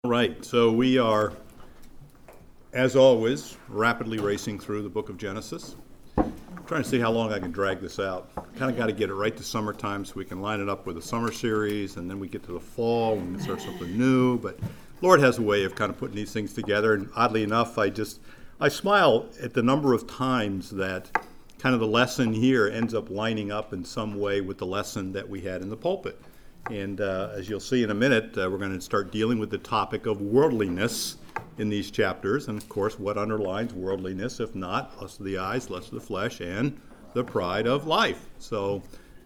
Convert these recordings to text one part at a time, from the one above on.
Right, so we are, as always, rapidly racing through the book of Genesis. I'm trying to see how long I can drag this out. Kind of got to get it right to summertime so we can line it up with the summer series, and then we get to the fall and we start something new. But Lord has a way of kind of putting these things together, and oddly enough, I smile at the number of times that kind of the lesson here ends up lining up in some way with the lesson that we had in the pulpit. And as you'll see in a minute, we're going to start dealing with the topic of worldliness in these chapters. And of course, what underlines worldliness, if not lust of the eyes, lust of the flesh, and the pride of life. So,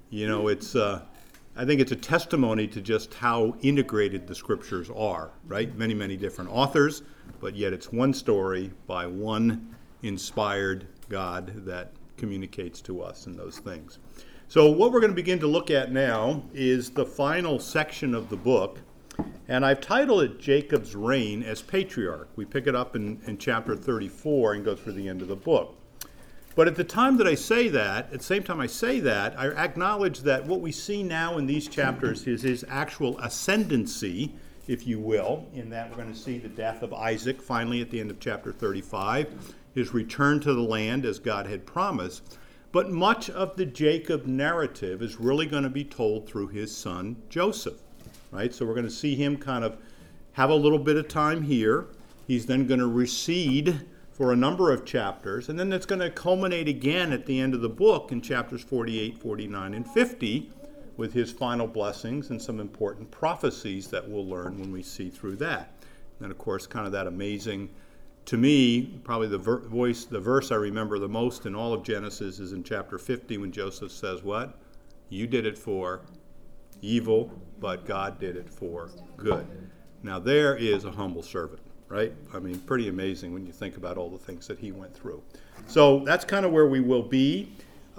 I think it's a testimony to just how integrated the scriptures are, right? Many, many different authors, but yet it's one story by one inspired God that communicates to us in those things. So what we're going to begin to look at now is the final section of the book, and I've titled it Jacob's Reign as Patriarch. We pick it up in chapter 34 and go through the end of the book. But at the time that I say that, at the same time I say that, I acknowledge that what we see now in these chapters is his actual ascendancy, if you will, in that we're going to see the death of Isaac finally at the end of chapter 35, his return to the land as God had promised. But much of the Jacob narrative is really going to be told through his son Joseph, right? So we're going to see him kind of have a little bit of time here. He's then going to recede for a number of chapters, and then it's going to culminate again at the end of the book in chapters 48, 49, and 50 with his final blessings and some important prophecies that we'll learn when we see through that. And of course, kind of that amazing, to me, probably the verse I remember the most in all of Genesis is in chapter 50 when Joseph says, what? You did it for evil, but God did it for good. Now there is a humble servant, right? I mean, pretty amazing when you think about all the things that he went through. So that's kind of where we will be.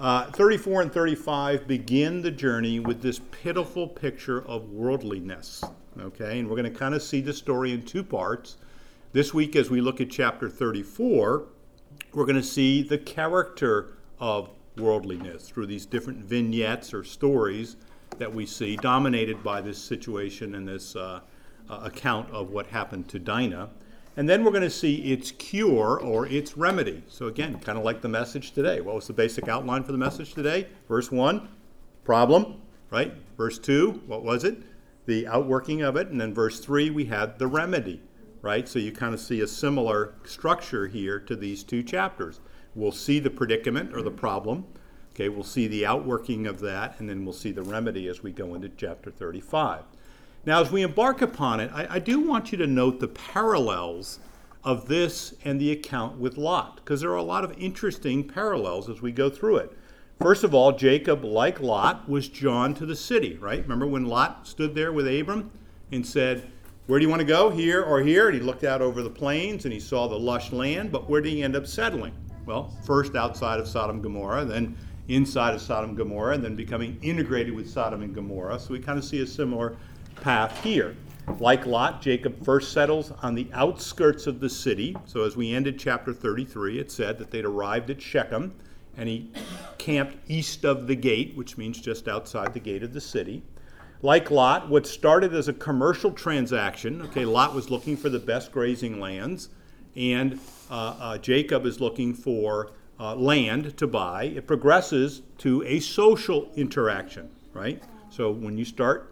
34 and 35 begin the journey with this pitiful picture of worldliness, okay? And we're going to kind of see the story in two parts. This week, as we look at chapter 34, we're going to see the character of worldliness through these different vignettes or stories that we see, dominated by this situation and this account of what happened to Dinah. And then we're going to see its cure or its remedy. So again, kind of like the message today. What was the basic outline for the message today? Verse 1, problem, right? Verse 2, what was it? The outworking of it. And then verse 3, we had the remedy. Right? So you kind of see a similar structure here to these two chapters. We'll see the predicament or the problem. Okay, we'll see the outworking of that, and then we'll see the remedy as we go into chapter 35. Now, as we embark upon it, I do want you to note the parallels of this and the account with Lot, because there are a lot of interesting parallels as we go through it. First of all, Jacob, like Lot, was drawn to the city, right? Remember when Lot stood there with Abram and said, where do you want to go, here or here? And he looked out over the plains and he saw the lush land, but where did he end up settling? Well, first outside of Sodom and Gomorrah, then inside of Sodom and Gomorrah, and then becoming integrated with Sodom and Gomorrah. So we kind of see a similar path here. Like Lot, Jacob first settles on the outskirts of the city. So as we ended chapter 33, it said that they'd arrived at Shechem, and he camped east of the gate, which means just outside the gate of the city. Like Lot, what started as a commercial transaction, okay, Lot was looking for the best grazing lands, and Jacob is looking for land to buy. It progresses to a social interaction, right? So when you start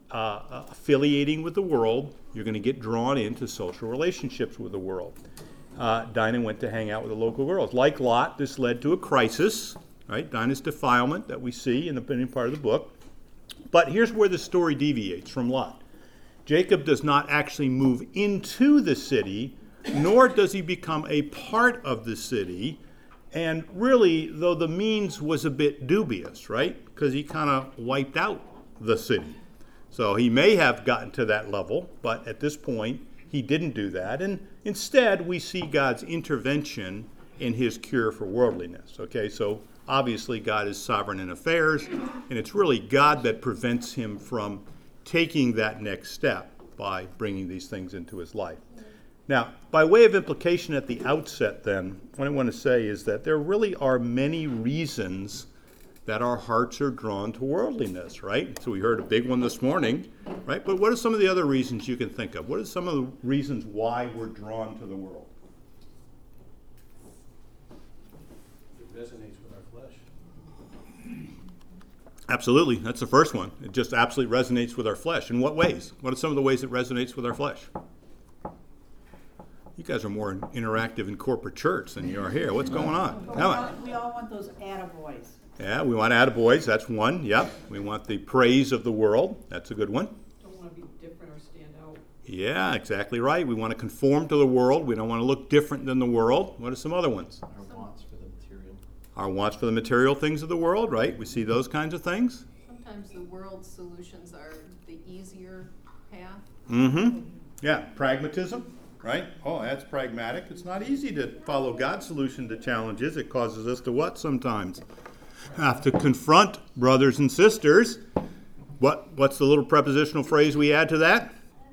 affiliating with the world, you're going to get drawn into social relationships with the world. Dinah went to hang out with the local girls. Like Lot, this led to a crisis, right? Dinah's defilement that we see in the beginning part of the book. But here's where the story deviates from Lot. Jacob does not actually move into the city, nor does he become a part of the city. And really, though the means was a bit dubious, right? Because he kind of wiped out the city. So he may have gotten to that level, but at this point, he didn't do that. And instead, we see God's intervention in his cure for worldliness. Okay, so obviously, God is sovereign in affairs, and it's really God that prevents him from taking that next step by bringing these things into his life. Now, by way of implication at the outset then, what I want to say is that there really are many reasons that our hearts are drawn to worldliness, right? So we heard a big one this morning, right? But what are some of the other reasons you can think of? What are some of the reasons why we're drawn to the world? It resonates with our flesh. Absolutely. That's the first one. It just absolutely resonates with our flesh. In what ways? What are some of the ways it resonates with our flesh? You guys are more interactive in corporate church than you are here. What's going on? We all want those attaboys. Yeah, we want attaboys. That's one. Yep. We want the praise of the world. That's a good one. Don't want to be different or stand out. Yeah, exactly right. We want to conform to the world. We don't want to look different than the world. What are some other ones? Our wants for the material. Our wants for the material things of the world, right? We see those kinds of things. Sometimes the world's solutions are the easier path. Mm-hmm. Yeah, pragmatism, right? Oh, that's pragmatic. It's not easy to follow God's solution to challenges. It causes us to what sometimes? Have to confront brothers and sisters. What's the little prepositional phrase we add to that?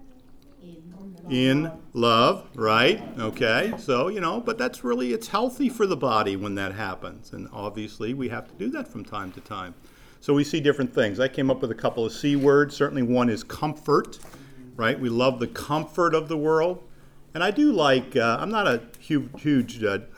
In love, right? Okay, so, but that's really, it's healthy for the body when that happens. And obviously we have to do that from time to time. So we see different things. I came up with a couple of C words. Certainly one is comfort, right? We love the comfort of the world. And I do like, I'm not a huge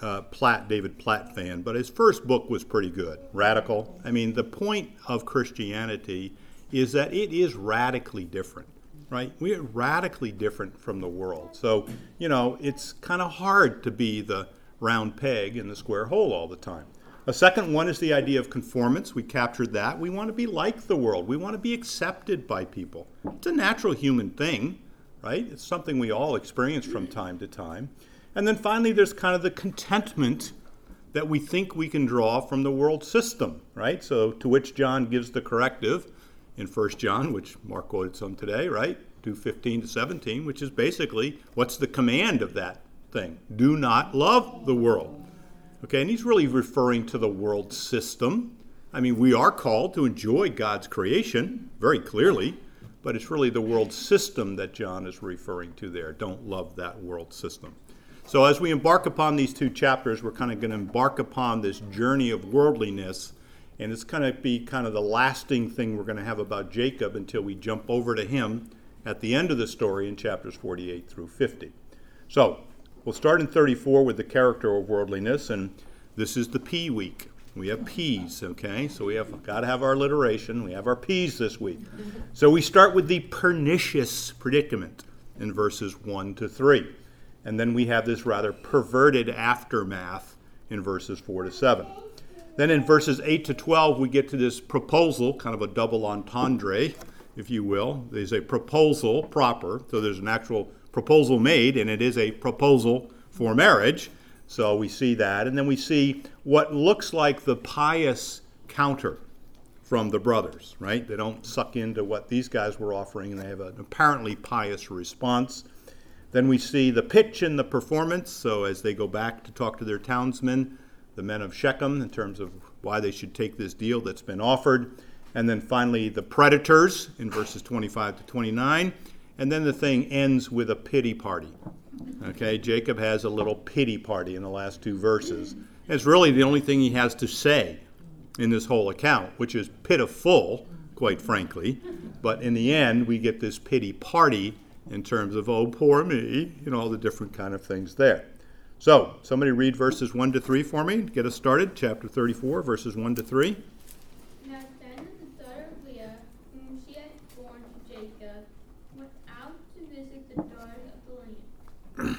David Platt fan, but his first book was pretty good, Radical. I mean, the point of Christianity is that it is radically different, right? We are radically different from the world. So, it's kind of hard to be the round peg in the square hole all the time. A second one is the idea of conformance. We captured that. We want to be like the world. We want to be accepted by people. It's a natural human thing. Right? It's something we all experience from time to time. And then finally, there's kind of the contentment that we think we can draw from the world system, right? So to which John gives the corrective in 1 John, which Mark quoted some today, right? 2:15 to 17, which is basically, what's the command of that thing? Do not love the world. Okay, and he's really referring to the world system. I mean, we are called to enjoy God's creation, very clearly, but it's really the world system that John is referring to there. Don't love that world system. So as we embark upon these two chapters, we're kind of going to embark upon this journey of worldliness, and it's going to be kind of the lasting thing we're going to have about Jacob until we jump over to him at the end of the story in chapters 48 through 50. So we'll start in 34 with the character of worldliness, and this is the P week. We have P's, okay? So we have got to have our alliteration. We have our P's this week. So we start with the pernicious predicament in verses 1 to 3. And then we have this rather perverted aftermath in verses 4 to 7. Then in verses 8 to 12, we get to this proposal, kind of a double entendre, if you will. There's a proposal proper, so there's an actual proposal made, and it is a proposal for marriage. So we see that, and then we see what looks like the pious counter from the brothers, right? They don't suck into what these guys were offering, and they have an apparently pious response. Then we see the pitch and the performance, so as they go back to talk to their townsmen, the men of Shechem, in terms of why they should take this deal that's been offered. And then finally the predators in verses 25 to 29, and then the thing ends with a pity party. Okay, Jacob has a little pity party in the last two verses. It's really the only thing he has to say in this whole account, which is pitiful, quite frankly. But in the end, we get this pity party in terms of, oh, poor me, all the different kind of things there. So, somebody read verses 1 to 3 for me. Get us started. Chapter 34, verses 1 to 3. Now Dinah, the daughter of Leah, whom she had born to Jacob, went out to visit the daughters of the land.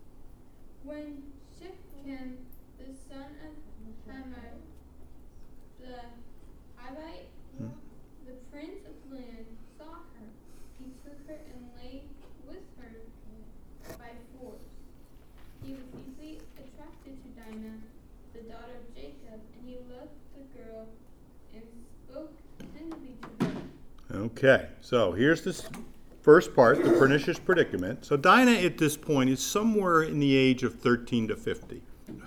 When Shechem, the son of Hamor, the Hivite, the prince of the land, saw her, he took her and lay with her by force. He was easily attracted to Dinah, the daughter of Jacob, and he loved the girl and spoke tenderly to her. Okay, so here's this first part, the pernicious predicament. So Dinah at this point is somewhere in the age of 13 to 15.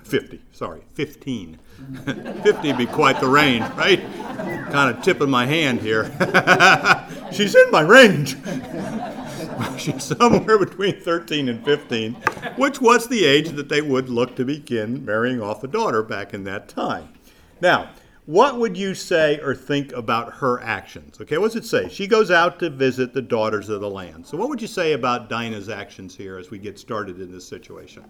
15 would be quite the range, right? Kind of tipping my hand here. She's in my range. She's somewhere between 13 and 15, which was the age that they would look to begin marrying off a daughter back in that time. Now, what would you say or think about her actions? Okay, what's it say? She goes out to visit the daughters of the land. So what would you say about Dinah's actions here as we get started in this situation?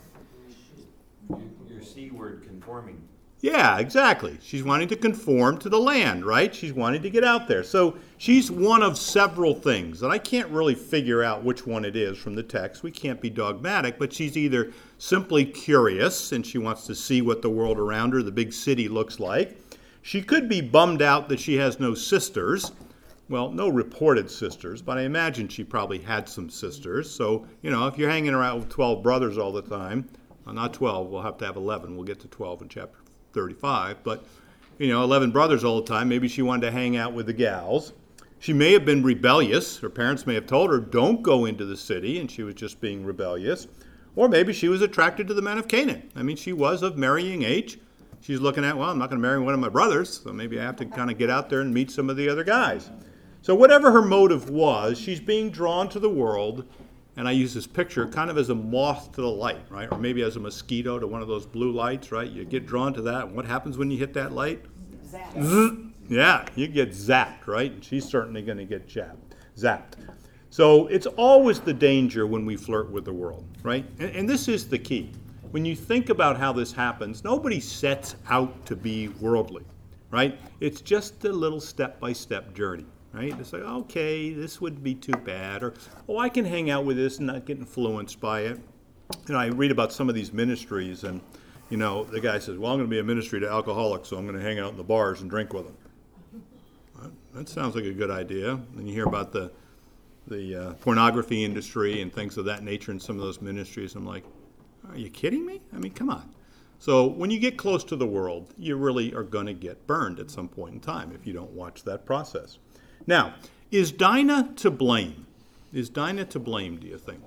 Your C word, conforming. Yeah, exactly. She's wanting to conform to the land, right? She's wanting to get out there. So she's one of several things, and I can't really figure out which one it is from the text. We can't be dogmatic, but she's either simply curious, and she wants to see what the world around her, the big city, looks like. She could be bummed out that she has no sisters. Well, no reported sisters, but I imagine she probably had some sisters. So, if you're hanging around with 12 brothers all the time, well, not 12, we'll have to have 11. We'll get to 12 in chapter 35. But, 11 brothers all the time, maybe she wanted to hang out with the gals. She may have been rebellious. Her parents may have told her, don't go into the city, and she was just being rebellious. Or maybe she was attracted to the men of Canaan. I mean, she was of marrying age. She's looking at, well, I'm not going to marry one of my brothers, so maybe I have to kind of get out there and meet some of the other guys. So whatever her motive was, she's being drawn to the world, and I use this picture kind of as a moth to the light, right? Or maybe as a mosquito to one of those blue lights, right? You get drawn to that, and what happens when you hit that light? Zapped. Yeah, you get zapped, right? And she's certainly going to get zapped. So it's always the danger when we flirt with the world, right? And this is the key. When you think about how this happens, nobody sets out to be worldly, right? It's just a little step-by-step journey, right? It's like, okay, this wouldn't be too bad, or, oh, I can hang out with this and not get influenced by it. I read about some of these ministries, and, the guy says, well, I'm going to be a ministry to alcoholics, so I'm going to hang out in the bars and drink with them. That sounds like a good idea. And you hear about the pornography industry and things of that nature in some of those ministries. I'm like, are you kidding me? I mean, come on. So when you get close to the world, you really are going to get burned at some point in time if you don't watch that process. Now, is Dinah to blame? Is Dinah to blame, do you think?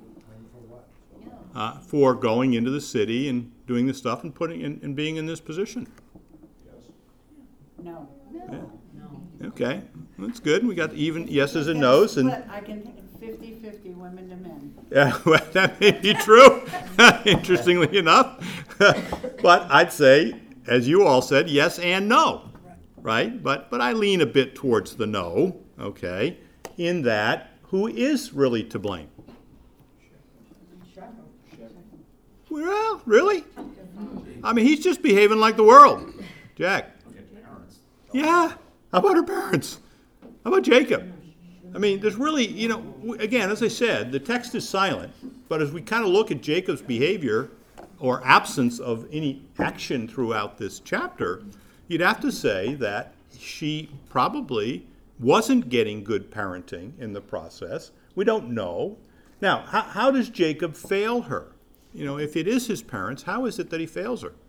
For going into the city and doing this stuff and and being in this position? No. Yeah. Okay, that's good. We got even yeses and nos. And But I can 50-50 women to men. yeah, well, that may be true, interestingly enough. But I'd say, as you all said, yes and no, right? But I lean a bit towards the no, okay, in that who is really to blame? Well, really? I mean, he's just behaving like the world. Jack. Yeah. How about her parents? How about Jacob? I mean, there's really, again, as I said, the text is silent. But as we kind of look at Jacob's behavior or absence of any action throughout this chapter, you'd have to say that she probably wasn't getting good parenting in the process. We don't know. Now, how does Jacob fail her? If it is his parents, how is it that he fails her?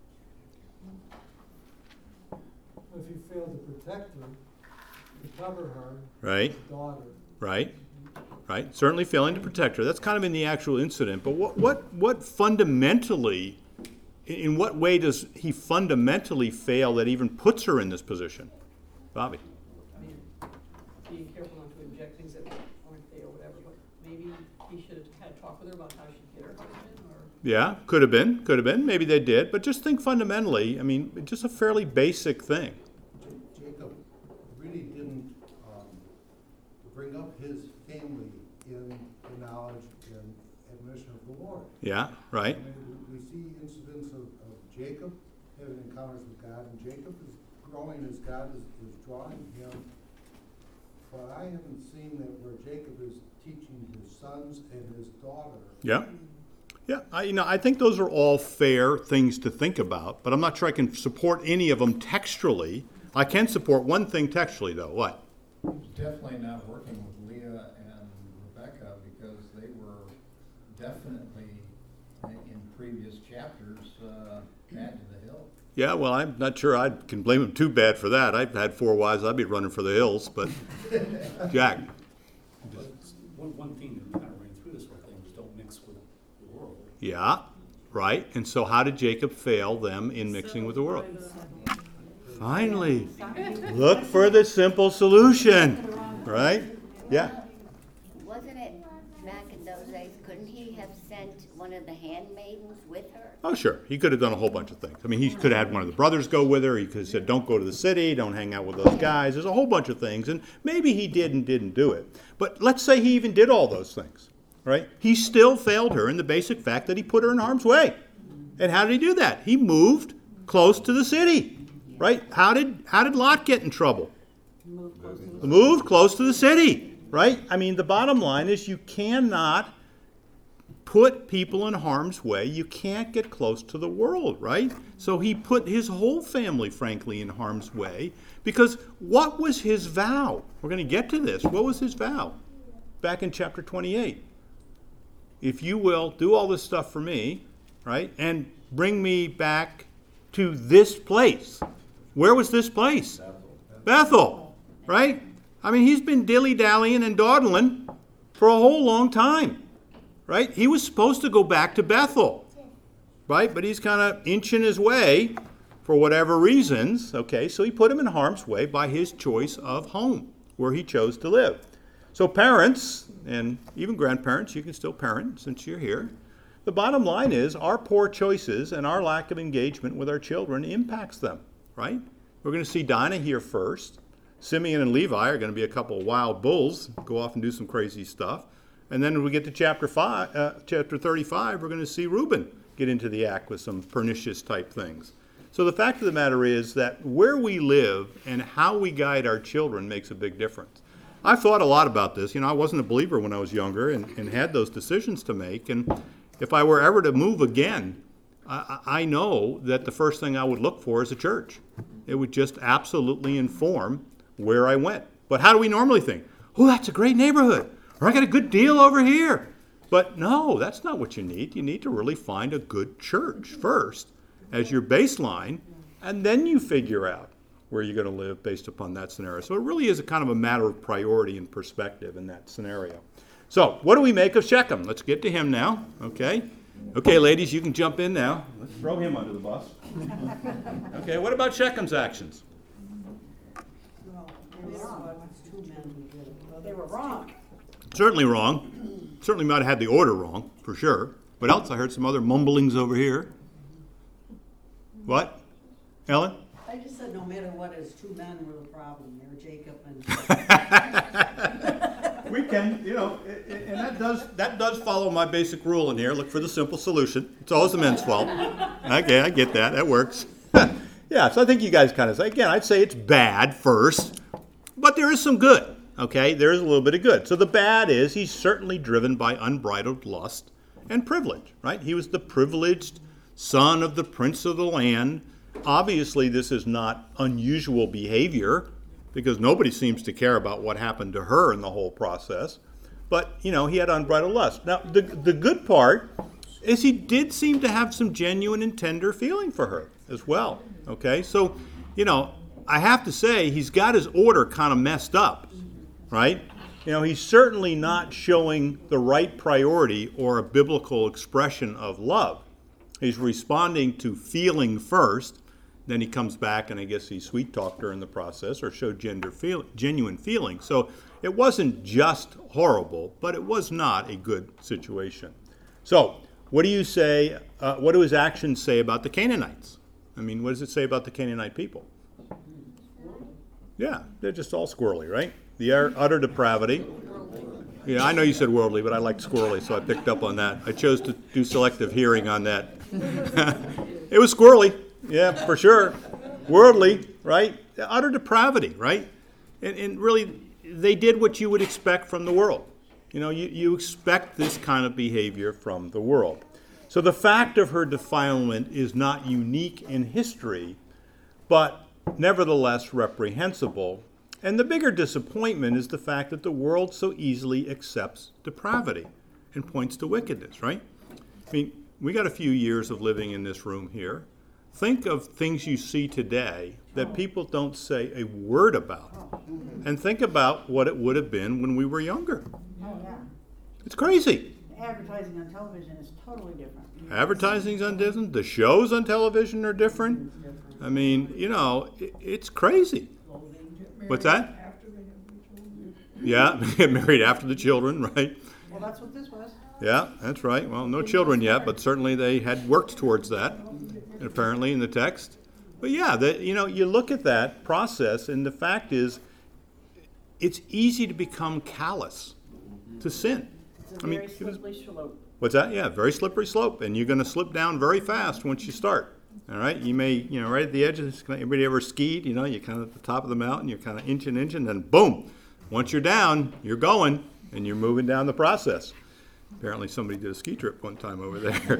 If he failed to protect her, to cover her, Right, his daughter. right. Certainly failing to protect her. That's kind of in the actual incident. But what fundamentally, in what way does he fundamentally fail that even puts her in this position? Bobby? I mean, being careful not to inject things that aren't there or whatever, but maybe he should have had a talk with her about how she'd get her husband, or... Yeah, could have been. Maybe they did. But just think fundamentally, I mean, just a fairly basic thing. Jacob really didn't bring up his family in the knowledge and admonition of the Lord. Yeah, right. I mean, we see incidents of Jacob having encounters with God, and Jacob is growing as God is drawing him. But I haven't seen that where Jacob is teaching his sons and his daughter. Yeah. Yeah, I think those are all fair things to think about, but I'm not sure I can support any of them textually. I can support one thing textually, though. What? He's definitely not working with Leah and Rebecca because they were definitely, in previous chapters, mad to the hill. Yeah, well, I'm not sure I can blame him too bad for that. I've had 4 wives. I'd be running for the hills, but Jack. One theme that kind of ran through this whole thing was don't mix with the world. Yeah, right. And so how did Jacob fail them in mixing with the world? Finally, look for the simple solution, right? Yeah. Wasn't it back in those days couldn't he have sent one of the handmaidens with her? Oh, sure. He could have done a whole bunch of things. I mean, he could have had one of the brothers go with her. He could have said, don't go to the city, don't hang out with those guys. There's a whole bunch of things, and maybe he did and didn't do it. But let's say he even did all those things, right? He still failed her in the basic fact that he put her in harm's way. And how did he do that? He moved close to the city, right? How did Lot get in trouble? Moved close to the city, right? I mean, the bottom line is you cannot put people in harm's way. You can't get close to the world, right? So he put his whole family, frankly, in harm's way, because what was his vow? We're going to get to this. What was his vow? Back in chapter 28. If you will do all this stuff for me, right, and bring me back to this place. Where was this place? Bethel, right? I mean, he's been dilly-dallying and dawdling for a whole long time, right? He was supposed to go back to Bethel, right? But he's kind of inching his way for whatever reasons, okay? So he put him in harm's way by his choice of home, where he chose to live. So parents, and even grandparents, you can still parent since you're here. The bottom line is our poor choices and our lack of engagement with our children impacts them, right? We're going to see Dinah here first. Simeon and Levi are going to be a couple of wild bulls, go off and do some crazy stuff. And then when we get to chapter 35, we're going to see Reuben get into the act with some pernicious type things. So the fact of the matter is that where we live and how we guide our children makes a big difference. I've thought a lot about this. You know, I wasn't a believer when I was younger and had those decisions to make. And if I were ever to move again, I know that the first thing I would look for is a church. It would just absolutely inform where I went. But how do we normally think? Oh, that's a great neighborhood. Or I got a good deal over here. But no, that's not what you need. You need to really find a good church first as your baseline, and then you figure out where you're going to live based upon that scenario. So it really is a kind of a matter of priority and perspective in that scenario. So what do we make of Shechem? Let's get to him now, okay? Okay, ladies, you can jump in now. Let's throw him under the bus. Okay, what about Shechem's actions? They were wrong. Certainly wrong. Certainly might have had the order wrong, for sure. What else? I heard some other mumblings over here. What? Ellen? I just said no matter what, as two men were the problem. They were Jacob and... We can, you know, and that does follow my basic rule in here. Look for the simple solution. It's always the men's fault. Okay, I get that. That works. Yeah, so I think you guys kind of say, again, I'd say it's bad first, but there is some good, okay? There is a little bit of good. So the bad is he's certainly driven by unbridled lust and privilege, right? He was the privileged son of the prince of the land. Obviously, this is not unusual behavior because nobody seems to care about what happened to her in the whole process. But, you know, he had unbridled lust. Now, the good part is he did seem to have some genuine and tender feeling for her as well, okay? So, you know, I have to say he's got his order kind of messed up, right? You know, he's certainly not showing the right priority or a biblical expression of love. He's responding to feeling first. Then he comes back and I guess he sweet-talked her in the process or showed genuine feeling. So it wasn't just horrible, but it was not a good situation. So what do you say, what do his actions say about the Canaanites? I mean, what does it say about the Canaanite people? Yeah, they're just all squirrely, right? The utter depravity. Yeah, I know you said worldly, but I liked squirrely, so I picked up on that. I chose to do selective hearing on that. It was squirrely. Yeah, for sure. Worldly, right? Utter depravity, right? And really, they did what you would expect from the world. You know, you expect this kind of behavior from the world. So the fact of her defilement is not unique in history, but nevertheless reprehensible. And the bigger disappointment is the fact that the world so easily accepts depravity and points to wickedness, right? I mean, we got a few years of living in this room here. Think of things you see today that people don't say a word about. And think about what it would have been when we were younger. Oh, yeah. It's crazy. Advertising on television is totally different. Advertising's on different. The shows on television are different. I mean, you know, it's crazy. What's that? Yeah, get married after the children, right? Well, that's what this was. Yeah, that's right. Well, no children yet, but certainly they had worked towards that, apparently, in the text. But yeah, you look at that process, and the fact is, it's easy to become callous to sin. It's a very slippery slope. What's that? Yeah, very slippery slope, and you're going to slip down very fast once you start. All right, you may, right at the edge of this. Anybody ever skied? You're kind of at the top of the mountain. You're kind of inching, and then boom, once you're down, you're going, and you're moving down the process. Apparently, somebody did a ski trip one time over there.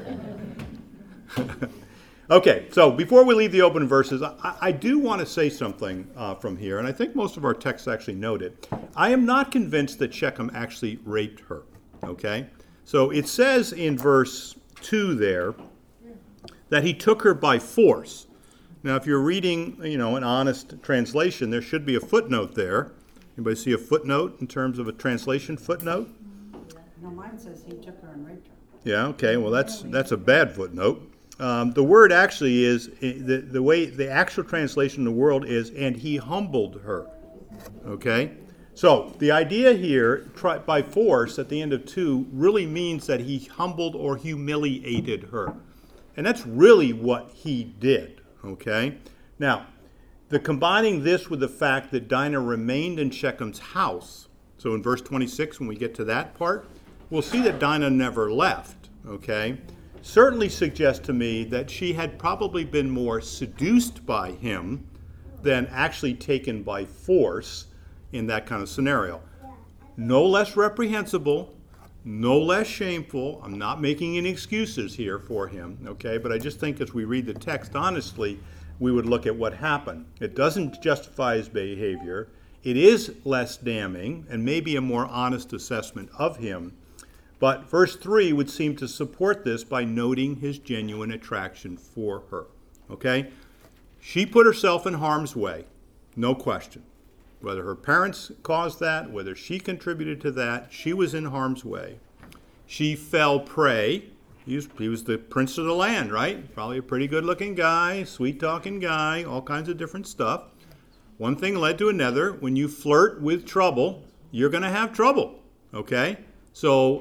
Okay, so before we leave the open verses, I do want to say something from here, and I think most of our texts actually note it. I am not convinced that Shechem actually raped her. Okay, so it says in verse 2 there that he took her by force. Now, if you're reading, an honest translation, there should be a footnote there. Anybody see a footnote in terms of a translation footnote? No, mine says he took her and raped her. Yeah, okay, well, that's a bad footnote. The word actually is, the way the actual translation in the world is, and he humbled her. Okay? So the idea here, by force, at the end of 2, really means that he humbled or humiliated her. And that's really what he did. Okay? Now, combining this with the fact that Dinah remained in Shechem's house, so in verse 26, when we get to that part, we'll see that Dinah never left. Okay? Certainly suggests to me that she had probably been more seduced by him than actually taken by force in that kind of scenario. No less reprehensible, no less shameful. I'm not making any excuses here for him, okay? But I just think as we read the text honestly, we would look at what happened. It doesn't justify his behavior. It is less damning and maybe a more honest assessment of him. But verse 3 would seem to support this by noting his genuine attraction for her. Okay? She put herself in harm's way, no question. Whether her parents caused that, whether she contributed to that, she was in harm's way. She fell prey. He was the prince of the land, right? Probably a pretty good-looking guy, sweet-talking guy, all kinds of different stuff. One thing led to another. When you flirt with trouble, you're going to have trouble, okay? So,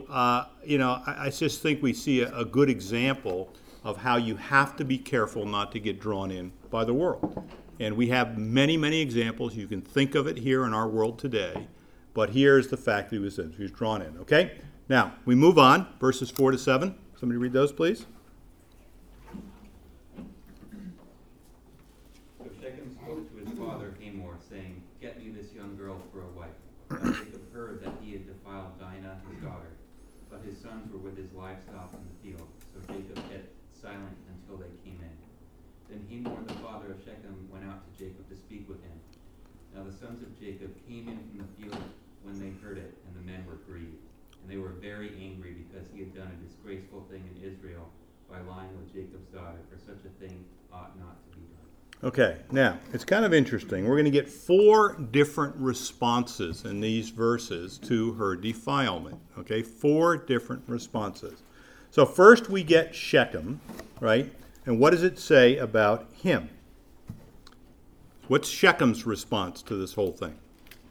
I just think we see a good example of how you have to be careful not to get drawn in by the world. And we have many, many examples. You can think of it here in our world today. But here's the fact that he was drawn in, okay? Now, we move on, verses 4 to 7. Somebody read those, please. So Shechem spoke to his father Hamor, saying, "Get me this young girl for a wife." Now Jacob heard that he had defiled Dinah, his daughter, but his sons were with his livestock in the field. So Jacob kept silent until they came in. Then Hamor, the father of Shechem, went out to Jacob to speak with him. Now the sons of Jacob came in from the field when they heard it, and the men were grieved. And they were very angry because he had done a disgraceful thing in Israel by lying with Jacob's daughter, for such a thing ought not to be done. Okay, now, it's kind of interesting. We're going to get 4 different responses in these verses to her defilement. Okay, 4 different responses. So first we get Shechem, right? And what does it say about him? What's Shechem's response to this whole thing?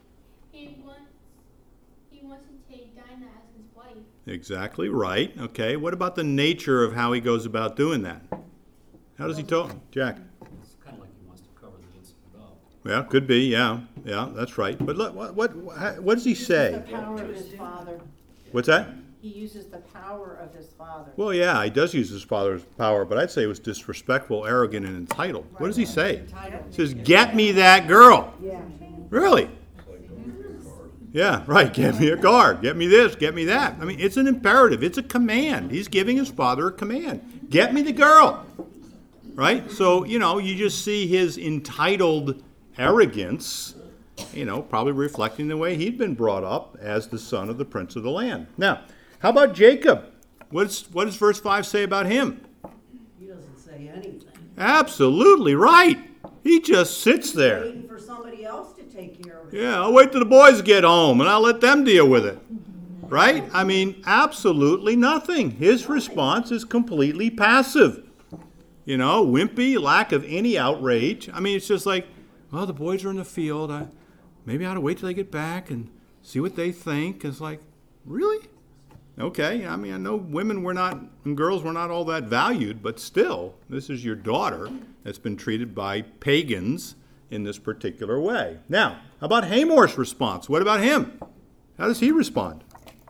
He wants to take Dinah as his wife. Exactly right. Okay, what about the nature of how he goes about doing that? How does he talk? Jack? It's kind of like he wants to cover the innocent dog. Yeah, could be, yeah, that's right. But look, what does he say? The power of his father. What's that? He uses the power of his father. Well, yeah, he does use his father's power, but I'd say it was disrespectful, arrogant, and entitled. What does he say? He says, "Get me that girl." Yeah. Really? Yeah, right. Get me a car. Get me this. Get me that. I mean, it's an imperative. It's a command. He's giving his father a command. Get me the girl. Right? So, you just see his entitled arrogance, probably reflecting the way he'd been brought up as the son of the prince of the land. Now, how about Jacob? What does verse 5 say about him? He doesn't say anything. Absolutely right. He just sits there. Waiting for somebody else to take care of it. Yeah, I'll wait till the boys get home and I'll let them deal with it. Right? I mean, absolutely nothing. His response is completely passive. Wimpy, lack of any outrage. I mean, it's just like, well, the boys are in the field. Maybe I ought to wait till they get back and see what they think. It's like, really? Okay, I mean, I know women were not, and girls were not all that valued, but still, this is your daughter that's been treated by pagans in this particular way. Now, how about Hamor's response? What about him? How does he respond?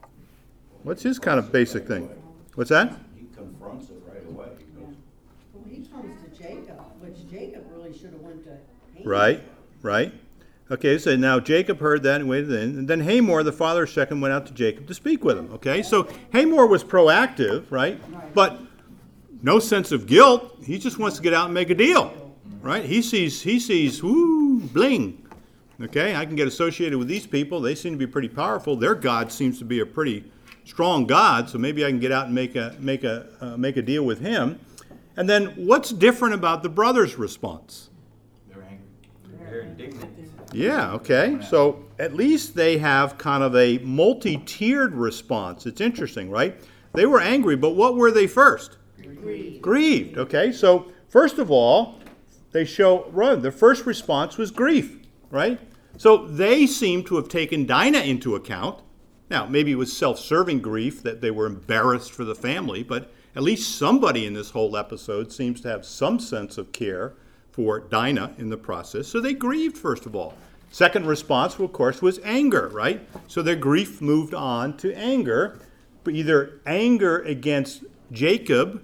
What's his kind of basic thing? What's that? He confronts it right away. Well, he comes to Jacob, which Jacob really should have went to Hamor. Right. Okay, so now Jacob heard that and waited in. And then Hamor, the father of Shechem, went out to Jacob to speak with him. Okay, so Hamor was proactive, right? But no sense of guilt. He just wants to get out and make a deal, right? He sees, woo, bling. Okay, I can get associated with these people. They seem to be pretty powerful. Their God seems to be a pretty strong God, so maybe I can get out and make a deal with him. And then what's different about the brothers' response? They're angry. They're indignant. Yeah, okay. So at least they have kind of a multi-tiered response. It's interesting, right? They were angry, but what were they first? Grieved. Okay, so first of all, they show, the first response was grief, right? So they seem to have taken Dinah into account. Now, maybe it was self-serving grief that they were embarrassed for the family, but at least somebody in this whole episode seems to have some sense of care for Dinah in the process. So they grieved, first of all. Second response, of course, was anger, right? So their grief moved on to anger, but either anger against Jacob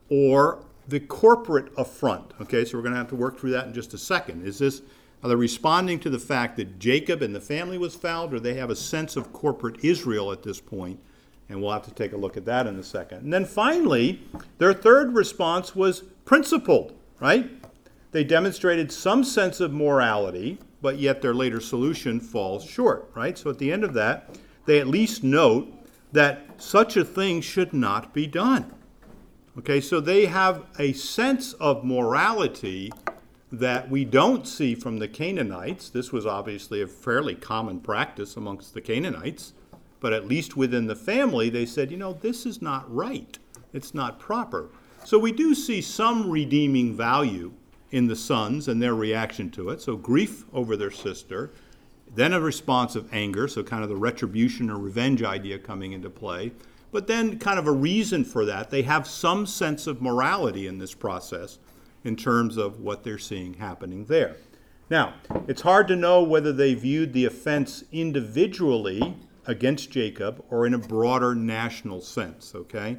or the corporate affront. Okay, so we're going to have to work through that in just a second. Are they responding to the fact that Jacob and the family was fouled, or they have a sense of corporate Israel at this point? And we'll have to take a look at that in a second. And then finally, their third response was principled, right? They demonstrated some sense of morality, but yet their later solution falls short, right? So at the end of that, they at least note that such a thing should not be done. Okay, so they have a sense of morality that we don't see from the Canaanites. This was obviously a fairly common practice amongst the Canaanites, but at least within the family, they said, this is not right. It's not proper. So we do see some redeeming value in the sons and their reaction to it. So grief over their sister, then a response of anger, so kind of the retribution or revenge idea coming into play, but then kind of a reason for that. They have some sense of morality in this process in terms of what they're seeing happening there. Now, it's hard to know whether they viewed the offense individually against Jacob or in a broader national sense, okay?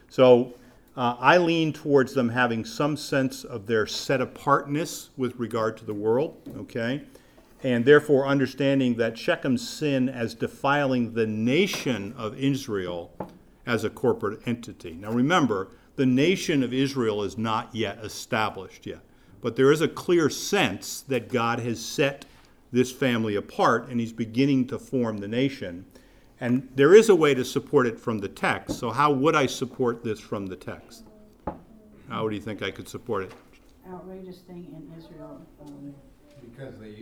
So I lean towards them having some sense of their set-apartness with regard to the world, okay? And therefore understanding that Shechem's sin as defiling the nation of Israel as a corporate entity. Now remember, the nation of Israel is not yet established yet. But there is a clear sense that God has set this family apart and he's beginning to form the nation. And there is a way to support it from the text. So how would I support this from the text? How do you think I could support it? Outrageous thing in Israel. Because they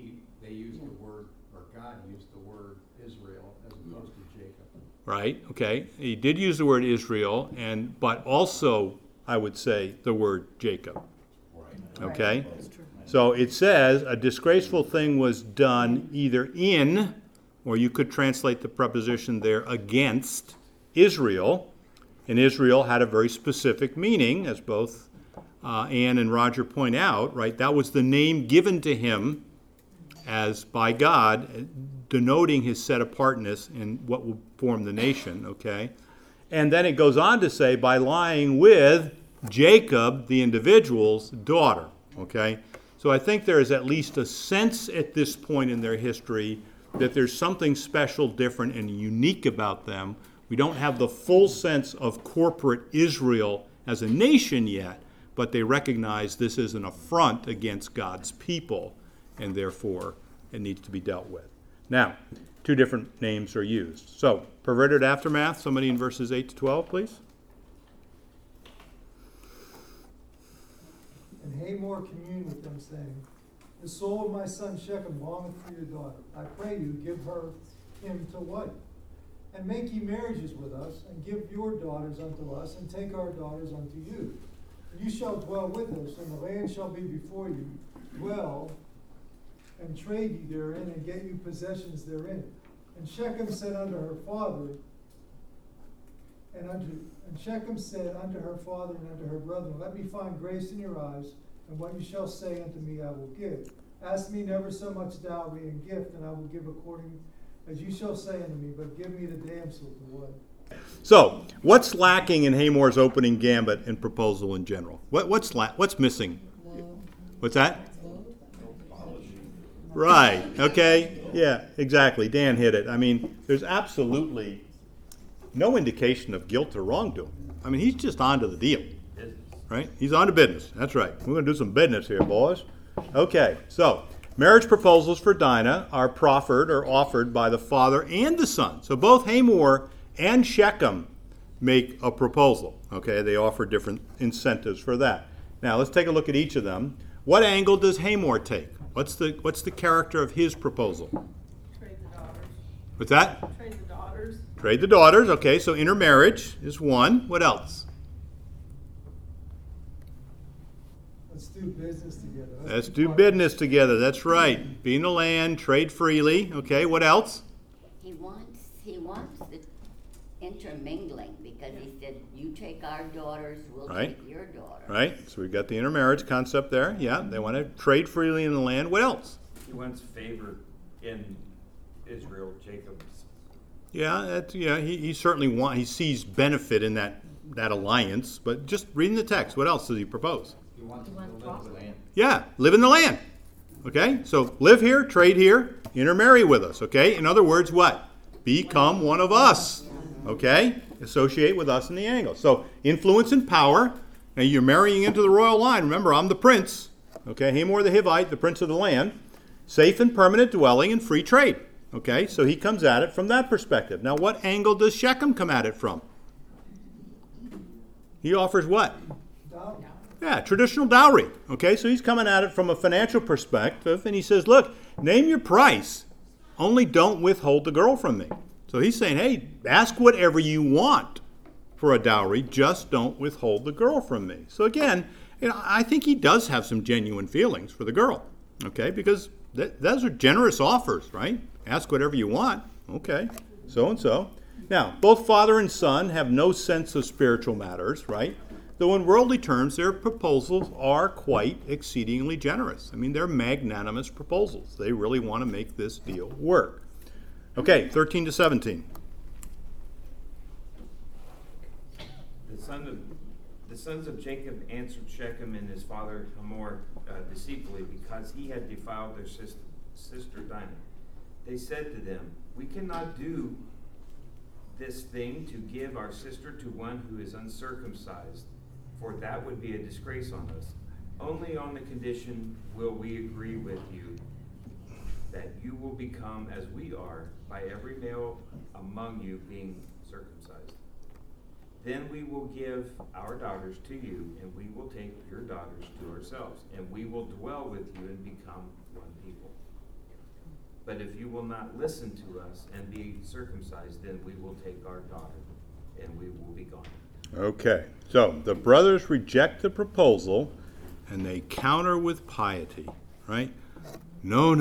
used the word, or God used the word Israel as opposed to Jacob. Right, okay. He did use the word Israel, but also, I would say, the word Jacob. Okay? So it says a disgraceful thing was done either in, or you could translate the preposition there, against Israel. And Israel had a very specific meaning, as both Ann and Roger point out, right? That was the name given to him as by God, denoting his set-apartness in what will form the nation, okay? And then it goes on to say, by lying with Jacob, the individual's daughter, okay? So I think there is at least a sense at this point in their history that there's something special, different, and unique about them. We don't have the full sense of corporate Israel as a nation yet, but they recognize this is an affront against God's people, and therefore it needs to be dealt with. Now, two different names are used. So, perverted aftermath, somebody in verses 8 to 12, please. And Hamor communed with them, saying, the soul of my son Shechem longeth for your daughter. I pray you, give him to wife. And make ye marriages with us, and give your daughters unto us, and take our daughters unto you. And you shall dwell with us, and the land shall be before you. Dwell and trade ye therein, and get you possessions therein. And Shechem said unto her father, And Shechem said unto her father and unto her brethren, Let me find grace in your eyes, and what you shall say unto me I will give. Ask me never so much dowry and gift, and I will give according as you shall say unto me, but give me the damsel to wed. So, what's lacking in Hamor's opening gambit and proposal in general? What's missing? What's that? Right, okay, yeah, exactly. Dan hit it. I mean, there's absolutely no indication of guilt or wrongdoing. I mean, he's just on to the deal, right? He's on to business. That's right. We're going to do some business here, boys. Okay, so marriage proposals for Dinah are proffered or offered by the father and the son. So both Hamor and Shechem make a proposal. Okay, they offer different incentives for that. Now let's take a look at each of them. What angle does Hamor take? What's the character of his proposal? Trade the daughters. What's that? Trade the daughters. Trade the daughters. Okay, so intermarriage is one. What else? Let's do business together. Let's do business together. That's right. Be in the land, trade freely. Okay, what else? He wants the intermingling, because he said, you take our daughters, we'll Right. take your daughter. Right, so we've got the intermarriage concept there. Yeah, they want to trade freely in the land. What else? He wants favor in Israel, Jacob's. Yeah, he certainly he sees benefit in that alliance. But just reading the text, what else does he propose? He wants to live in the land. Yeah, live in the land. Okay, so live here, trade here, intermarry with us. Okay, in other words, what? Become one of us. Okay, associate with us in the angle. So influence and power. Now you're marrying into the royal line. Remember, I'm the prince. Okay, Hamor the Hivite, the prince of the land. Safe and permanent dwelling and free trade. Okay, so he comes at it from that perspective. Now, what angle does Shechem come at it from? He offers what? Dowry. Yeah, traditional dowry. Okay, so he's coming at it from a financial perspective, and he says, look, name your price, only don't withhold the girl from me. So he's saying, hey, ask whatever you want for a dowry, just don't withhold the girl from me. So again, I think he does have some genuine feelings for the girl, okay, because those are generous offers, right? Ask whatever you want, okay, so-and-so. Now, both father and son have no sense of spiritual matters, right? Though in worldly terms, their proposals are quite exceedingly generous. I mean, they're magnanimous proposals. They really want to make this deal work. Okay, 13 to 17. The sons of Jacob answered Shechem and his father Hamor deceitfully, because he had defiled their sister Dinah. They said to them, we cannot do this thing to give our sister to one who is uncircumcised, for that would be a disgrace on us. Only on the condition will we agree with you that you will become as we are, by every male among you being circumcised. Then we will give our daughters to you, and we will take your daughters to ourselves, and we will dwell with you and become one people. But if you will not listen to us and be circumcised, then we will take our daughter, and we will be gone. Okay, so the brothers reject the proposal, and they counter with piety, right? No.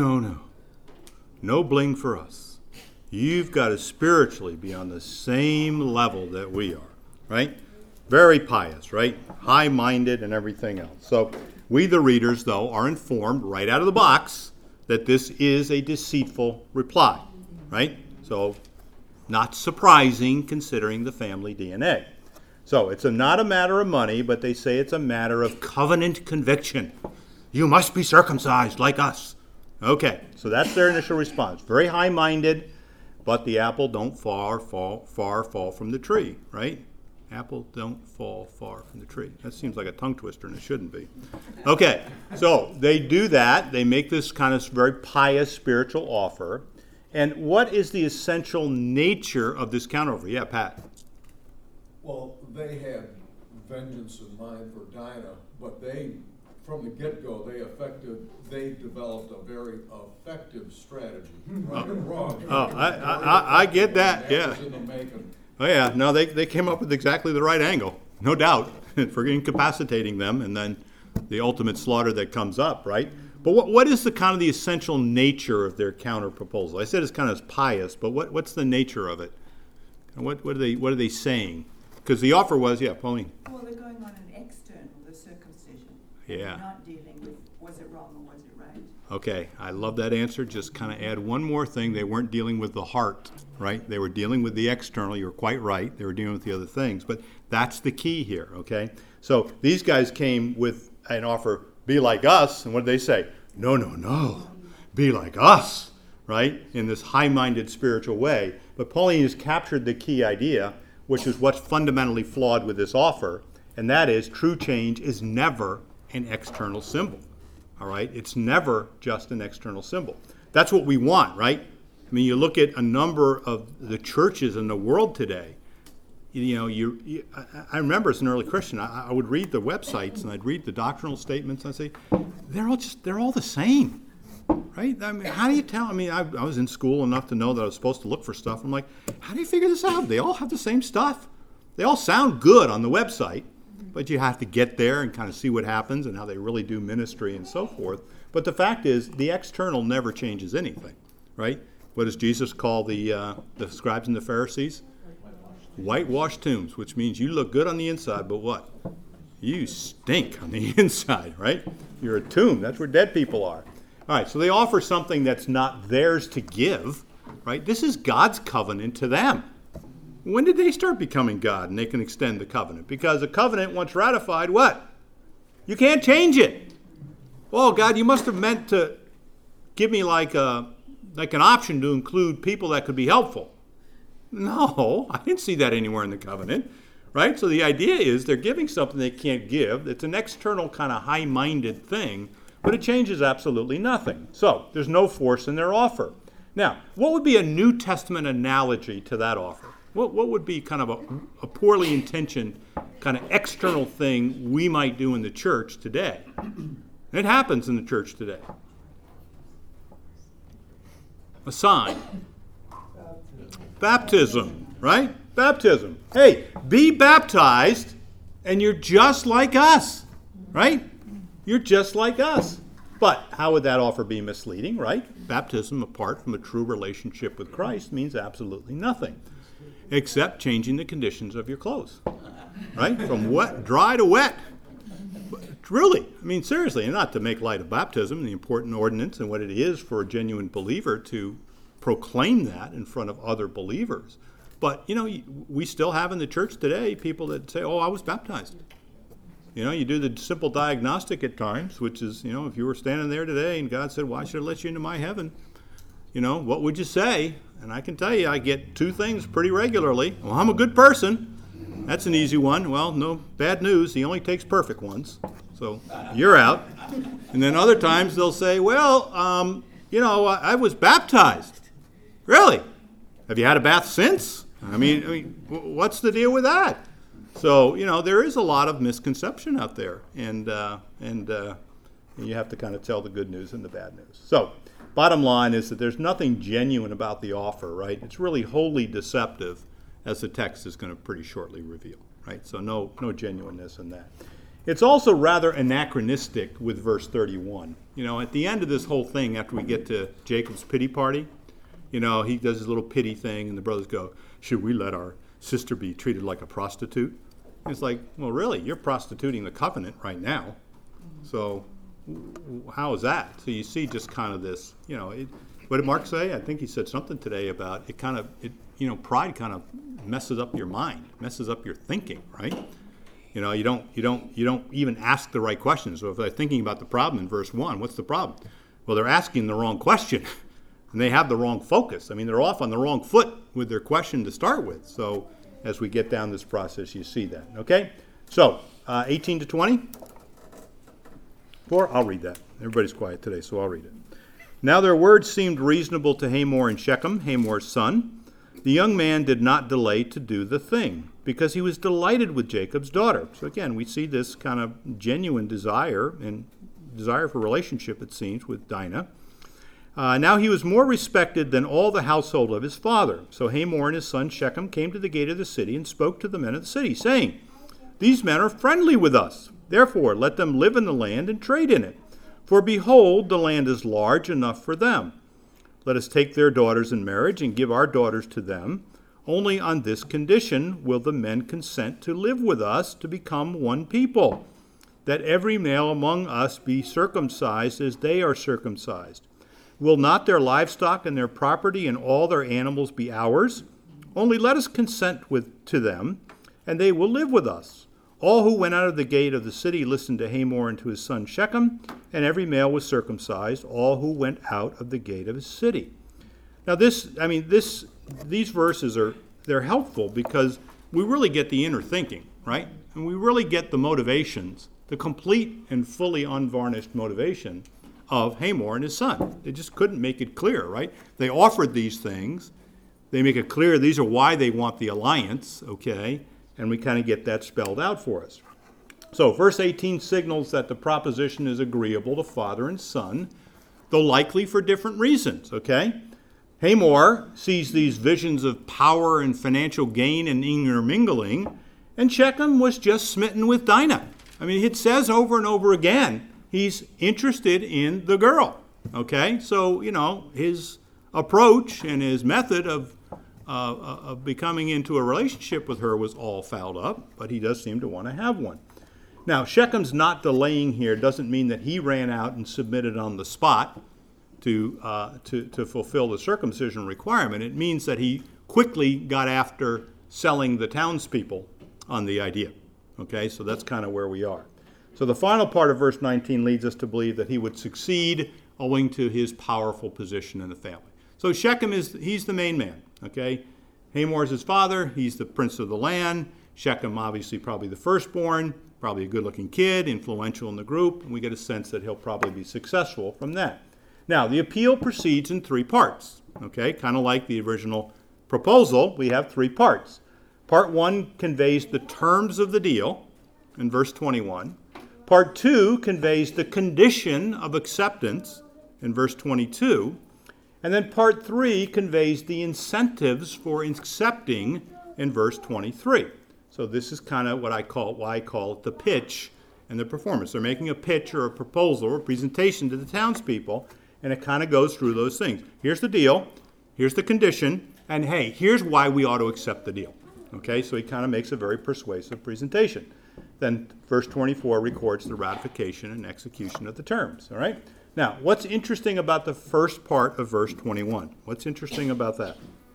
No bling for us. You've got to spiritually be on the same level that we are, right? Very pious, right? High-minded and everything else. So we, the readers, though, are informed right out of the box that this is a deceitful reply, right? So not surprising considering the family DNA. So it's not a matter of money, but they say it's a matter of covenant conviction. You must be circumcised like us. Okay, so that's their initial response. Very high-minded, but the apple don't far fall from the tree, right? Apple don't fall far from the tree. That seems like a tongue twister, and it shouldn't be. Okay, so they do that. They make this kind of very pious spiritual offer. And what is the essential nature of this counteroffer? Yeah, Pat. Well, they had vengeance in mind for Dinah, but from the get-go, they developed a very effective strategy. Right and wrong. Oh, I get that. Yeah. Was in the making. Oh yeah. No, they came up with exactly the right angle, no doubt, for incapacitating them, and then the ultimate slaughter that comes up, right? But what is the kind of the essential nature of their counter proposal? I said it's kind of pious, but what's the nature of it? And what are they saying? because the offer was, yeah, Pauline. Well, they're going on an external, the circumcision. Yeah. They're not dealing with, was it wrong or was it right? Okay, I love that answer. Just kind of add one more thing. They weren't dealing with the heart, right? They were dealing with the external. You were quite right. They were dealing with the other things. But that's the key here, okay? So these guys came with an offer, be like us. And what did they say? No, no, no. Be like us, right? In this high-minded spiritual way. But Pauline has captured the key idea, which is what's fundamentally flawed with this offer. And that is true change is never an external symbol. All right, it's never just an external symbol. That's what we want, right? I mean, you look at a number of the churches in the world today. You know, I remember as an early Christian, I would read the websites and I'd read the doctrinal statements and I'd say, they're all the same, right? I mean, how do you tell? I mean, I was in school enough to know that I was supposed to look for stuff. I'm like, how do you figure this out? They all have the same stuff. They all sound good on the website. But you have to get there and kind of see what happens and how they really do ministry and so forth. But the fact is, the external never changes anything, right? What does Jesus call the scribes and the Pharisees? Whitewashed tombs, which means you look good on the inside, but what? You stink on the inside, right? You're a tomb. That's where dead people are. All right, so they offer something that's not theirs to give, right? This is God's covenant to them. When did they start becoming God and they can extend the covenant? Because a covenant, once ratified, what? You can't change it. Oh, God, you must have meant to give me like an option to include people that could be helpful. No, I didn't see that anywhere in the covenant, right? So the idea is they're giving something they can't give. It's an external kind of high-minded thing, but it changes absolutely nothing. So there's no force in their offer. Now, what would be a New Testament analogy to that offer? What would be kind of a poorly intentioned kind of external thing we might do in the church today? It happens in the church today. A sign. Baptism, right? Baptism. Hey, be baptized and you're just like us, right? You're just like us. But how would that offer be misleading, right? Baptism, apart from a true relationship with Christ, means absolutely nothing, except changing the conditions of your clothes, right? From dry to wet. Really, I mean, seriously, and not to make light of baptism, the important ordinance and what it is for a genuine believer to proclaim that in front of other believers. But, you know, we still have in the church today people that say, oh, I was baptized. You know, you do the simple diagnostic at times, which is, you know, if you were standing there today and God said, well, I should have let you into my heaven, you know, what would you say? And I can tell you, I get two things pretty regularly. Well, I'm a good person. That's an easy one. Well, no, bad news. He only takes perfect ones. So you're out. And then other times they'll say, well, you know, I was baptized. Really? Have you had a bath since? I mean, what's the deal with that? So, you know, there is a lot of misconception out there. And you have to kind of tell the good news and the bad news. So, bottom line is that there's nothing genuine about the offer, right? It's really wholly deceptive, as the text is going to pretty shortly reveal, right? So no genuineness in that. It's also rather anachronistic with verse 31. You know, at the end of this whole thing, after we get to Jacob's pity party, you know, he does his little pity thing, and the brothers go, should we let our sister be treated like a prostitute? And it's like, well, really, you're prostituting the covenant right now. So how is that? So you see just kind of this, you know, what did Mark say? I think he said something today about pride kind of messes up your mind, messes up your thinking, right? You know, you don't even ask the right questions. So if they're thinking about the problem in verse 1, what's the problem? Well, they're asking the wrong question, and they have the wrong focus. I mean, they're off on the wrong foot with their question to start with. So as we get down this process, you see that, okay? So 18 to 20. I'll read that. Everybody's quiet today, so I'll read it. Now their words seemed reasonable to Hamor and Shechem, Hamor's son. The young man did not delay to do the thing, because he was delighted with Jacob's daughter. So again, we see this kind of genuine desire for relationship, it seems, with Dinah. Now he was more respected than all the household of his father. So Hamor and his son Shechem came to the gate of the city and spoke to the men of the city, saying, these men are friendly with us. Therefore, let them live in the land and trade in it. For behold, the land is large enough for them. Let us take their daughters in marriage and give our daughters to them. Only on this condition will the men consent to live with us to become one people, that every male among us be circumcised as they are circumcised. Will not their livestock and their property and all their animals be ours? Only let us consent to them, and they will live with us. All who went out of the gate of the city listened to Hamor and to his son Shechem, and every male was circumcised, all who went out of the gate of his city. Now these verses they're helpful because we really get the inner thinking, right? And we really get the motivations, the complete and fully unvarnished motivation of Hamor and his son. They just couldn't make it clear, right? They offered these things. They make it clear these are why they want the alliance, okay? And we kind of get that spelled out for us. So verse 18 signals that the proposition is agreeable to father and son, though likely for different reasons, okay? Hamor sees these visions of power and financial gain and intermingling, and Shechem was just smitten with Dinah. I mean, it says over and over again, he's interested in the girl, okay? So, his approach and his method of becoming into a relationship with her was all fouled up, but he does seem to want to have one. Now, Shechem's not delaying here doesn't mean that he ran out and submitted on the spot to fulfill the circumcision requirement. It means that he quickly got after selling the townspeople on the idea. Okay, so that's kind of where we are. So the final part of verse 19 leads us to believe that he would succeed owing to his powerful position in the family. So Shechem he's the main man. Okay, Hamor is his father. He's the prince of the land. Shechem, obviously, probably the firstborn, probably a good-looking kid, influential in the group. And we get a sense that he'll probably be successful from that. Now, the appeal proceeds in 3 parts, okay? Kind of like the original proposal, we have 3 parts. Part 1 conveys the terms of the deal in verse 21. Part 2 conveys the condition of acceptance in verse 22. And then part 3 conveys the incentives for accepting in verse 23. So this is kind of why I call it the pitch and the performance. They're making a pitch or a proposal or a presentation to the townspeople, and it kind of goes through those things. Here's the deal, here's the condition, and hey, here's why we ought to accept the deal. Okay, so he kind of makes a very persuasive presentation. Then verse 24 records the ratification and execution of the terms. All right? Now, what's interesting about the first part of verse 21? What's interesting about that?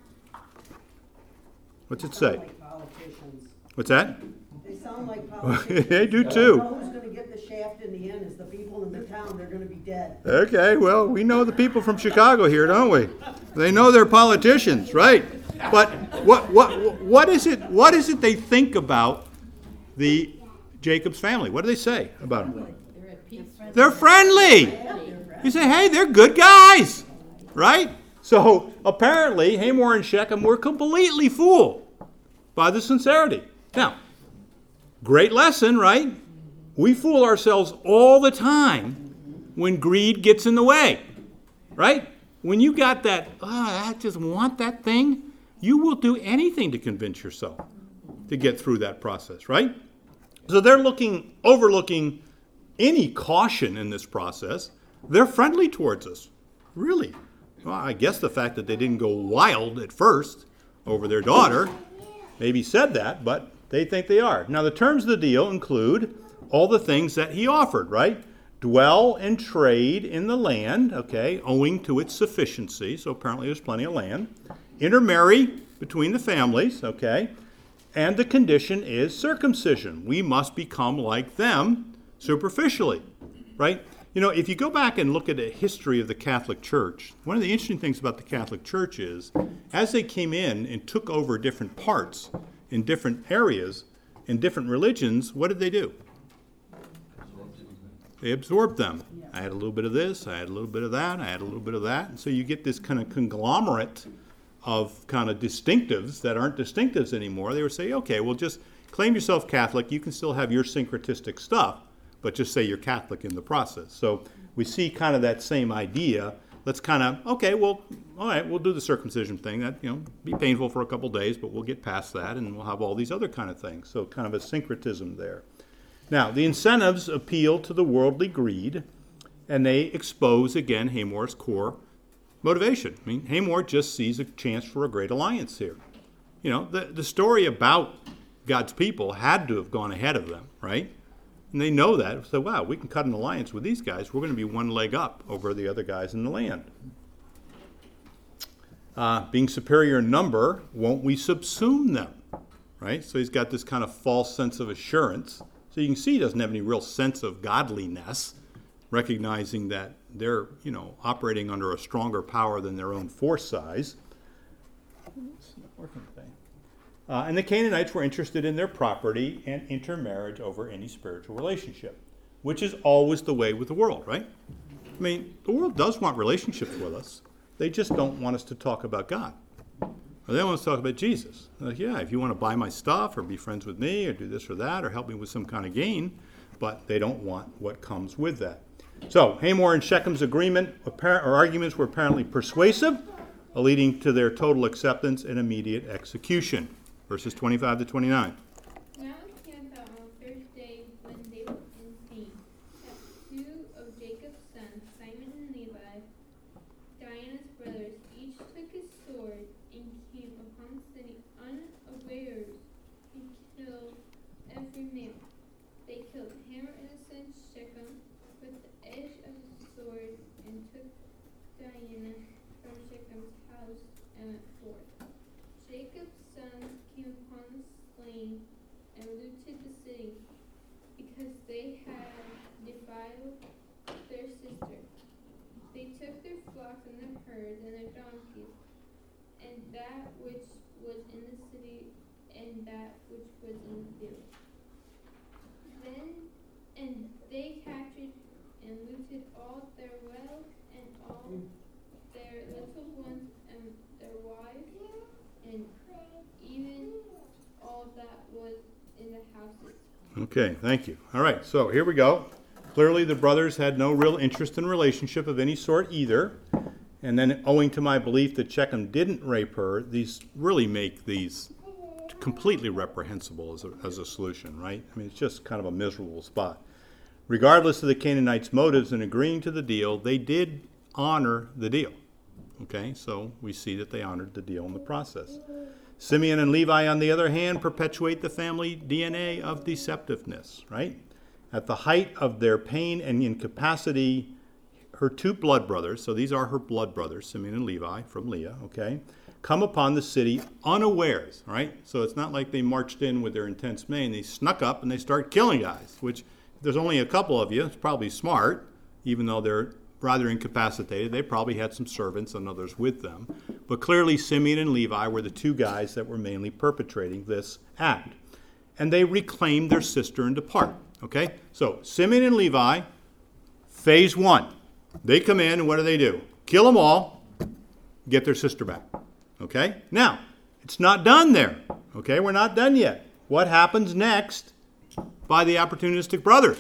What's it say? Like politicians. What's that? They sound like politicians. They do too. Who's going to get the shaft in the end is the people in the town. They're going to be dead. Okay, well, we know the people from Chicago here, don't we? They know they're politicians, right? But what is it they think about the Jacob's family? What do they say about them? They're friendly. You say, hey, they're good guys, right? So apparently Hamor and Shechem were completely fooled by the sincerity. Now, great lesson, right? We fool ourselves all the time when greed gets in the way, right? When you got that, I just want that thing, you will do anything to convince yourself to get through that process, right? So they're overlooking any caution in this process. They're friendly towards us, really. Well, I guess the fact that they didn't go wild at first over their daughter maybe said that, but they think they are. Now, the terms of the deal include all the things that he offered, right? Dwell and trade in the land, okay, owing to its sufficiency. So apparently there's plenty of land. Intermarry between the families, okay? And the condition is circumcision. We must become like them superficially, right? You know, if you go back and look at the history of the Catholic Church, one of the interesting things about the Catholic Church is, as they came in and took over different parts in different areas, in different religions, what did they do? They absorbed them. I had a little bit of this, I had a little bit of that, I had a little bit of that. And so you get this kind of conglomerate of kind of distinctives that aren't distinctives anymore. They would say, okay, well, just claim yourself Catholic. You can still have your syncretistic stuff, but just say you're Catholic in the process. So we see kind of that same idea. Let's kind of, okay, well, all right, we'll do the circumcision thing. That, be painful for a couple days, but we'll get past that, and we'll have all these other kind of things. So kind of a syncretism there. Now, the incentives appeal to the worldly greed, and they expose, again, Hamor's core motivation. I mean, Hamor just sees a chance for a great alliance here. You know, the story about God's people had to have gone ahead of them, right? And they know that. So, wow, we can cut an alliance with these guys. We're going to be one leg up over the other guys in the land. Being superior in number, won't we subsume them? Right? So he's got this kind of false sense of assurance. So you can see he doesn't have any real sense of godliness, recognizing that they're, you know, operating under a stronger power than their own force size. And the Canaanites were interested in their property and intermarriage over any spiritual relationship, which is always the way with the world, right? I mean, the world does want relationships with us. They just don't want us to talk about God. Or they want us to talk about Jesus. They're like, yeah, if you want to buy my stuff or be friends with me or do this or that or help me with some kind of gain, but they don't want what comes with that. So Hamor and Shechem's arguments were apparently persuasive, leading to their total acceptance and immediate execution. Verses 25 to 29. Now it came about on the third day when they were in pain, that two of Jacob's sons, Simon and Levi, Diana's brothers, each took his sword and came upon the city unawares and killed every male. They killed Hamor and his son Shechem with the edge of the sword and took Diana from Shechem's house and went forth. Jacob's sons came upon the slain and looted the city, because they had defiled their sister. They took their flocks and their herds and their donkeys, and that which was in the city and that which was in the field. And they captured and looted all their wealth and all their little ones and their wives, and even all that was in the houses. Okay, thank you. All right, so here we go. Clearly the brothers had no real interest in relationship of any sort either. And then owing to my belief that Shechem didn't rape her, these really make these completely reprehensible as a solution, right? I mean, it's just kind of a miserable spot. Regardless of the Canaanites' motives in agreeing to the deal, they did honor the deal. Okay, so we see that they honored the deal in the process. Simeon and Levi, on the other hand, perpetuate the family DNA of deceptiveness, right? At the height of their pain and incapacity, her two blood brothers, so these are her blood brothers, Simeon and Levi from Leah, okay, come upon the city unawares, right? So it's not like they marched in with their intense main. They snuck up and they start killing guys, which if there's only a couple of you, it's probably smart, even though they're rather incapacitated. They probably had some servants and others with them. But clearly Simeon and Levi were the two guys that were mainly perpetrating this act. And they reclaimed their sister and depart. Okay? So Simeon and Levi, phase one. They come in and what do? Kill them all, get their sister back. Okay? Now, it's not done there. Okay? We're not done yet. What happens next by the opportunistic brothers?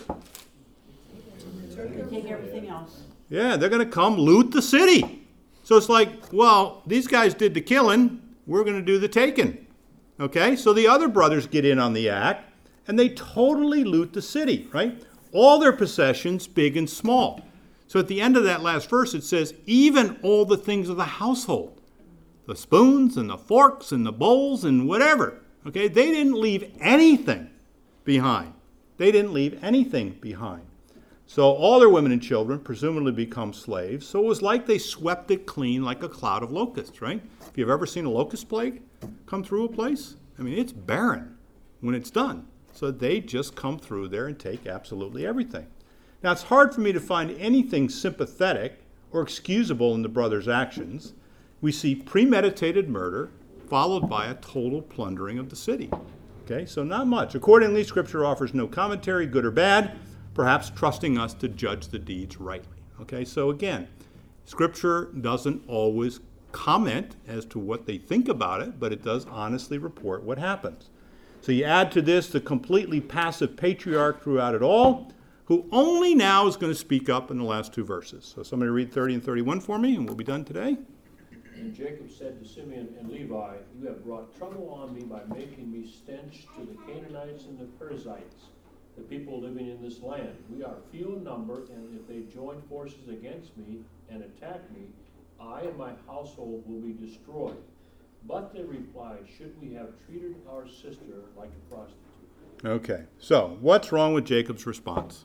They take everything else. Yeah, they're going to come loot the city. So it's like, well, these guys did the killing. We're going to do the taking. Okay? So the other brothers get in on the act, and they totally loot the city, right? All their possessions, big and small. So at the end of that last verse, it says, even all the things of the household. The spoons and the forks and the bowls and whatever. Okay? They didn't leave anything behind. They didn't leave anything behind. So all their women and children presumably become slaves. So it was like they swept it clean like a cloud of locusts, right? If you've ever seen a locust plague come through a place, I mean, it's barren when it's done. So they just come through there and take absolutely everything. Now, it's hard for me to find anything sympathetic or excusable in the brothers' actions. We see premeditated murder followed by a total plundering of the city. Okay, so not much. Accordingly, Scripture offers no commentary, good or bad, perhaps trusting us to judge the deeds rightly. Okay, so again, Scripture doesn't always comment as to what they think about it, but it does honestly report what happens. So you add to this the completely passive patriarch throughout it all, who only now is going to speak up in the last two verses. So somebody read 30 and 31 for me, and we'll be done today. And Jacob said to Simeon and Levi, you have brought trouble on me by making me stench to the Canaanites and the Perizzites, the people living in this land. We are few in number, and if they join forces against me and attack me, I and my household will be destroyed. But they replied, should we have treated our sister like a prostitute? Okay, so what's wrong with Jacob's response?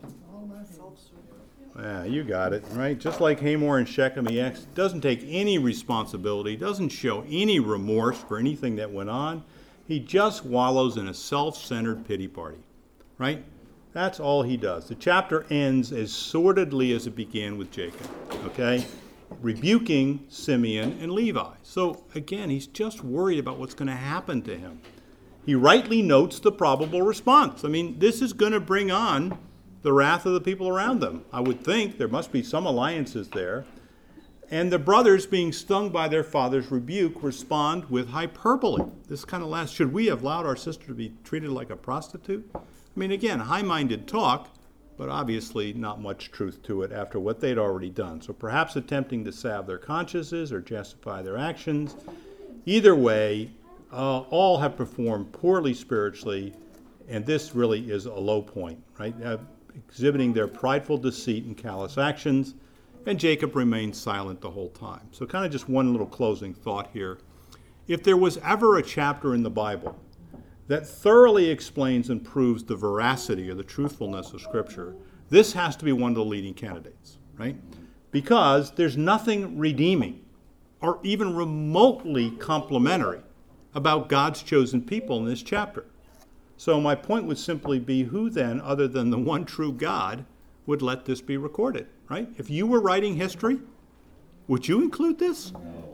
Yeah, you got it, right? Just like Hamor and Shechem, he doesn't take any responsibility, doesn't show any remorse for anything that went on. He just wallows in a self-centered pity party, right? That's all he does. The chapter ends as sordidly as it began with Jacob, okay? Rebuking Simeon and Levi. So again, he's just worried about what's going to happen to him. He rightly notes the probable response. I mean, this is going to bring on the wrath of the people around them. I would think there must be some alliances there. And the brothers, being stung by their father's rebuke, respond with hyperbole. This kind of last, should we have allowed our sister to be treated like a prostitute? I mean, again, high-minded talk, but obviously not much truth to it after what they'd already done. So perhaps attempting to salve their consciences or justify their actions. Either way, all have performed poorly spiritually, and this really is a low point, right? Exhibiting their prideful deceit and callous actions, and Jacob remains silent the whole time. So kind of just one little closing thought here. If there was ever a chapter in the Bible that thoroughly explains and proves the veracity or the truthfulness of Scripture, this has to be one of the leading candidates, right? Because there's nothing redeeming or even remotely complimentary about God's chosen people in this chapter. So my point would simply be, who then, other than the one true God, would let this be recorded, right? If you were writing history, would you include this?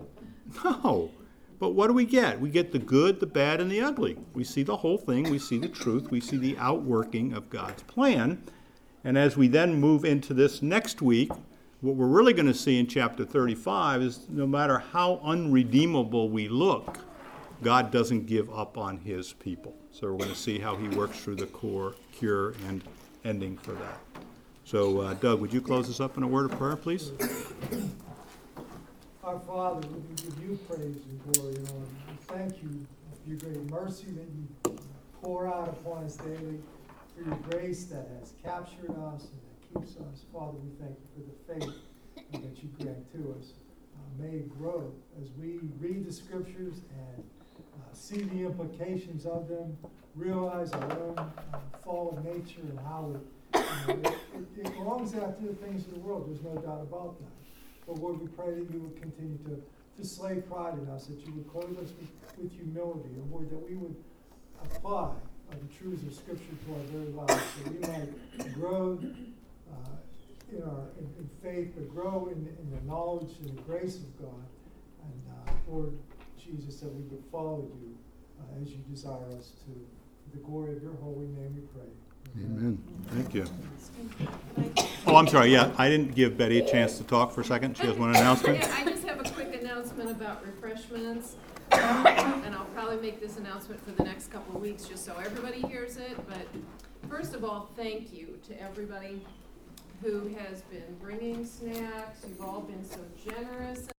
No. But what do we get? We get the good, the bad, and the ugly. We see the whole thing. We see the truth. We see the outworking of God's plan. And as we then move into this next week, what we're really going to see in chapter 35 is no matter how unredeemable we look, God doesn't give up on his people. So we're going to see how he works through the cure, and ending for that. So, Doug, would you close us up in a word of prayer, please? Our Father, we give you praise and glory, Lord. We thank you for your great mercy that you pour out upon us daily, for your grace that has captured us and that keeps us. Father, we thank you for the faith that you grant to us. May it grow as we read the Scriptures and see the implications of them, realize our own fallen nature and how it longs after the things of the world. There's no doubt about that. But Lord, we pray that you would continue to slay pride in us, that you would clothe us with humility, and Lord, that we would apply the truths of Scripture to our very lives, so we might grow in faith, but grow in the knowledge and the grace of God. And Lord Jesus, that we would follow you as you desire us to. For the glory of your holy name we pray. Amen. Thank you. Oh, I'm sorry. Yeah, I didn't give Betty a chance to talk for a second. She has one announcement. Yeah, I just have a quick announcement about refreshments. And I'll probably make this announcement for the next couple of weeks just so everybody hears it. But first of all, thank you to everybody who has been bringing snacks. You've all been so generous